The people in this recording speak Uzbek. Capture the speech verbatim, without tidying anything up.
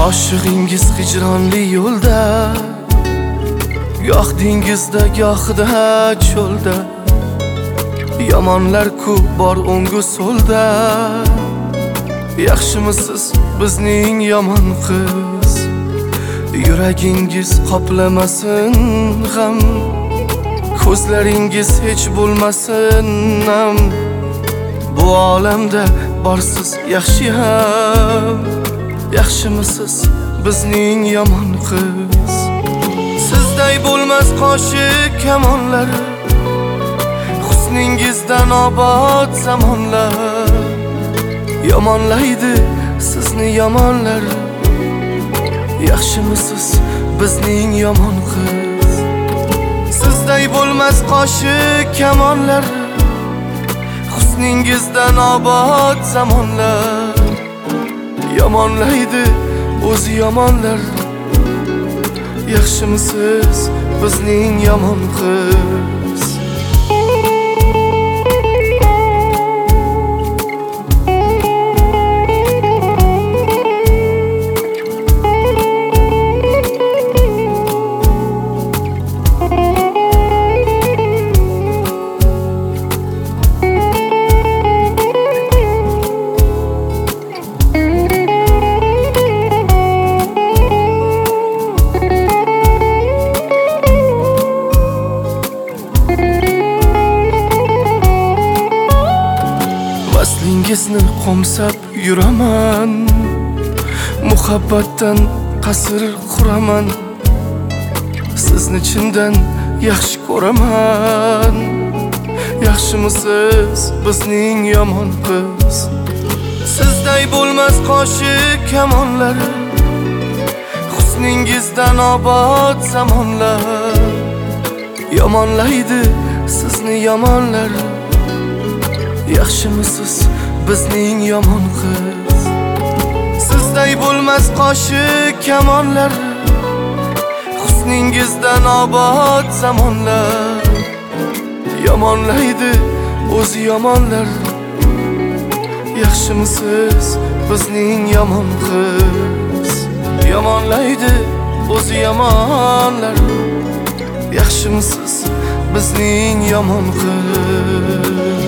Oshig'ingiz hijronli yo'lda, goh dengizda, gohida cho'lda. Yomonlar ko'p bor o'ngu so'lda. Yaxshimisiz bizning yomon qiz? Yuragingiz qoplamasin g'am, ko'zlaringiz hech bo'lmasin nam. Bu olamda borsiz yaxshi ham. Yaxshimisiz bizning yomon qiz? Sizday bo'lmas qoshiq kamonlar, husningizdan obod zamonlar. Yomonlaydi sizni yomonlar. Yaxshimisiz bizning yomon qiz? Sizday bo'lmas qoshiq kamonlar, husningizdan obod zamonlar. Yomonlaydi o'zi yomonlar. Yaxshimisiz bizning yomon qiz? Vaslingizni qo'msab yuraman, muhabbatdan qasr quraman. Sizni chindan yaxshi ko'raman. Yaxshimisiz bizning yomon qiz? Sizday bo'lmas qoshiq kamonlar, husningizdan obod zamonlar. Yomonlaydi sizni yomonlar. Yaxshimisiz bizning yomon qiz? Sizday bo'lmas qoshiq kamonlar, husningizdan obod zamonlar. Yomonlaydi o'zi yomonlar. Yaxshimisiz bizning yomon qiz? Yomonlaydi o'zi yomonlar. Yaxshimisiz bizning yomon qiz?